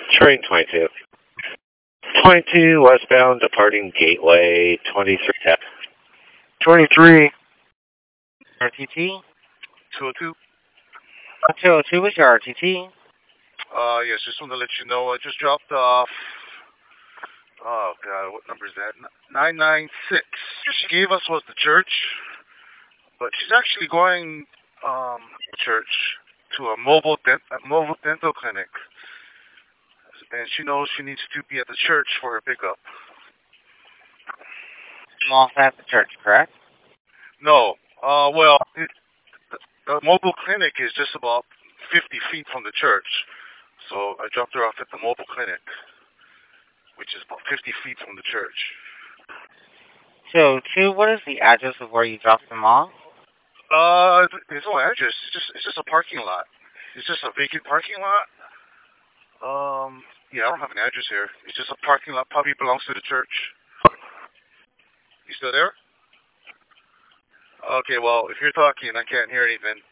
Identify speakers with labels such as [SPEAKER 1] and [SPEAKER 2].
[SPEAKER 1] Train 22. 22 westbound, departing Gateway, 23 tap.
[SPEAKER 2] 23.
[SPEAKER 3] RTT?
[SPEAKER 4] 202.
[SPEAKER 3] 202 is your RTT.
[SPEAKER 4] Yes, just want to let you know I just dropped off. Oh God, what number is that? 996. She gave us was the church, but she's actually going church to a mobile dental clinic, and she knows she needs to be at the church for her pickup.
[SPEAKER 3] I'm off at the church, correct?
[SPEAKER 4] No, the mobile clinic is just about 50 feet from the church, so I dropped her off at the mobile clinic, which is about 50 feet from the church.
[SPEAKER 3] So, 2, what is the address of where you dropped them off?
[SPEAKER 4] There's no address. It's just a parking lot. It's just a vacant parking lot. Yeah, I don't have an address here. It's just a parking lot. Probably belongs to the church. You still there? Okay, well, if you're talking, I can't hear anything.